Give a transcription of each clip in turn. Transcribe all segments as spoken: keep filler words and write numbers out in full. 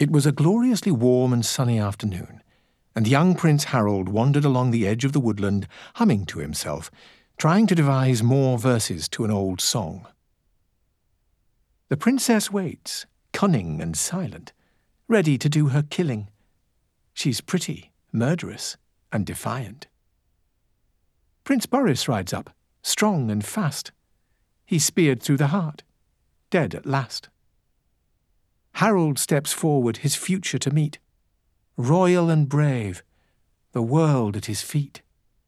It was a gloriously warm and sunny afternoon, and young Prince Harold wandered along the edge of the woodland, humming to himself, trying to devise more verses to an old song. The princess waits, cunning and silent, ready to do her killing. She's pretty, murderous, and defiant. Prince Boris rides up, strong and fast. He's speared through the heart, dead at last. Harold steps forward, his future to meet, royal and brave, the world at his feet.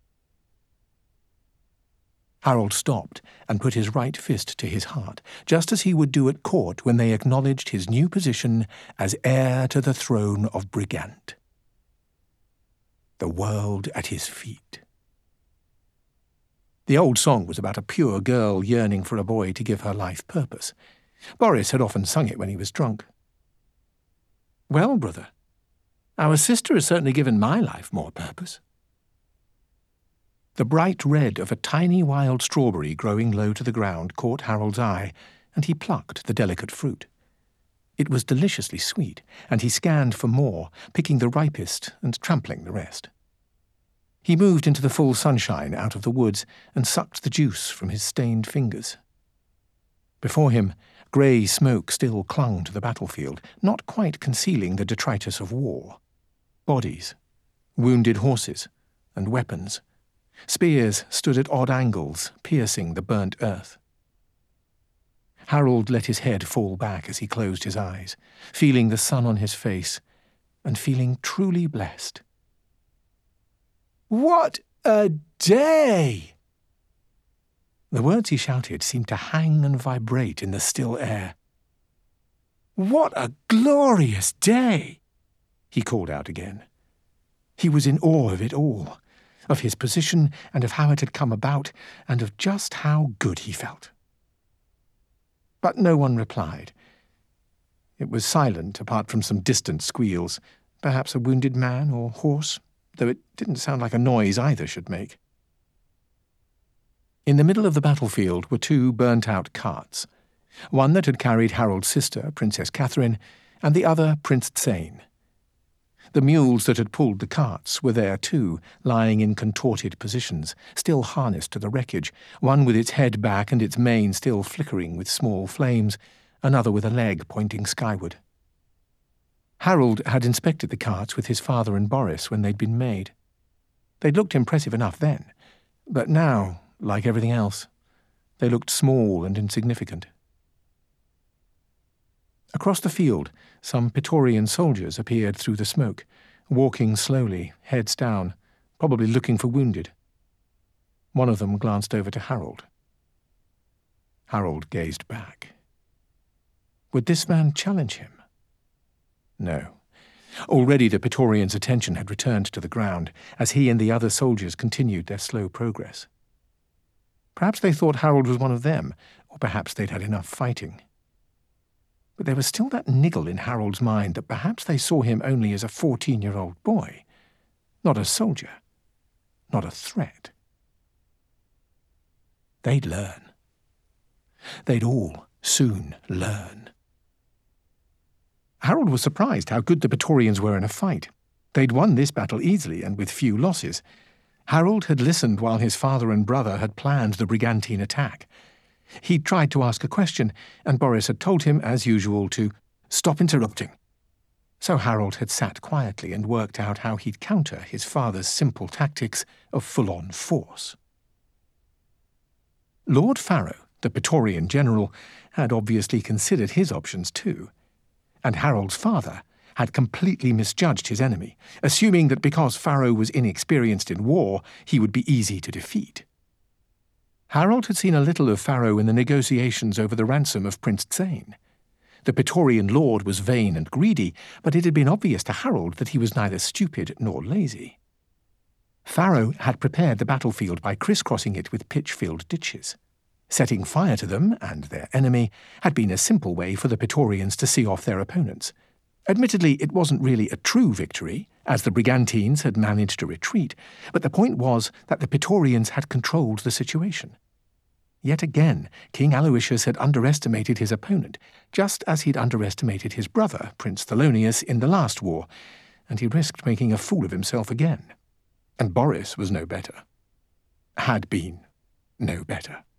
Harold stopped and put his right fist to his heart, just as he would do at court when they acknowledged his new position as heir to the throne of Brigant. The world at his feet. The old song was about a pure girl yearning for a boy to give her life purpose. Boris had often sung it when he was drunk. Well, brother, our sister has certainly given my life more purpose. The bright red of a tiny wild strawberry growing low to the ground caught Harold's eye, and he plucked the delicate fruit. It was deliciously sweet, and he scanned for more, picking the ripest and trampling the rest. He moved into the full sunshine out of the woods and sucked the juice from his stained fingers. Before him, grey smoke still clung to the battlefield, not quite concealing the detritus of war. Bodies, wounded horses, and weapons. Spears stood at odd angles, piercing the burnt earth. Harold let his head fall back as he closed his eyes, feeling the sun on his face, and feeling truly blessed. What a day! The words he shouted seemed to hang and vibrate in the still air. What a glorious day! He called out again. He was in awe of it all, of his position and of how it had come about, and of just how good he felt. But no one replied. It was silent apart from some distant squeals, perhaps a wounded man or horse, though it didn't sound like a noise either should make. In the middle of the battlefield were two burnt-out carts, one that had carried Harold's sister, Princess Catherine, and the other Prince Tsane. The mules that had pulled the carts were there too, lying in contorted positions, still harnessed to the wreckage, one with its head back and its mane still flickering with small flames, another with a leg pointing skyward. Harold had inspected the carts with his father and Boris when they'd been made. They'd looked impressive enough then, but now, like everything else, they looked small and insignificant. Across the field, some Praetorian soldiers appeared through the smoke, walking slowly, heads down, probably looking for wounded. One of them glanced over to Harold. Harold gazed back. Would this man challenge him? No. Already the Praetorian's attention had returned to the ground, as he and the other soldiers continued their slow progress. Perhaps they thought Harold was one of them, or perhaps they'd had enough fighting. But there was still that niggle in Harold's mind that perhaps they saw him only as a fourteen-year-old boy, not a soldier, not a threat. They'd learn. They'd all soon learn. Harold was surprised how good the Praetorians were in a fight. They'd won this battle easily and with few losses. Harold had listened while his father and brother had planned the Brigantine attack. He'd tried to ask a question, and Boris had told him, as usual, to stop interrupting. So Harold had sat quietly and worked out how he'd counter his father's simple tactics of full-on force. Lord Farrow, the Praetorian general, had obviously considered his options too, and Harold's father had completely misjudged his enemy, assuming that because Farrow was inexperienced in war, he would be easy to defeat. Harold had seen a little of Farrow in the negotiations over the ransom of Prince Tsane. The Praetorian lord was vain and greedy, but it had been obvious to Harold that he was neither stupid nor lazy. Farrow had prepared the battlefield by crisscrossing it with pitch-filled ditches. Setting fire to them, and their enemy, had been a simple way for the Praetorians to see off their opponents. Admittedly, it wasn't really a true victory, as the Brigantines had managed to retreat, but the point was that the Praetorians had controlled the situation. Yet again, King Aloysius had underestimated his opponent, just as he'd underestimated his brother, Prince Thelonious, in the last war, and he risked making a fool of himself again. And Boris was no better. Had been no better.